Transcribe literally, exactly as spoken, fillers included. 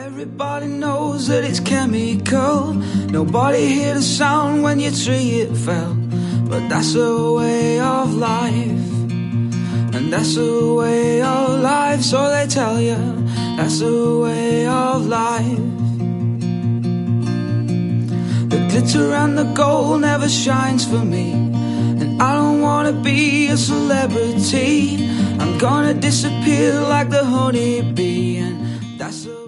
Everybody knows that it's chemical. Nobody hear the sound when your tree it fell. But that's the way of life, and that's the way of life. So they tell you, that's the way of life. The glitter and the gold never shines for me, and I don't wanna be a celebrity. I'm gonna disappear like the honeybee, and that's the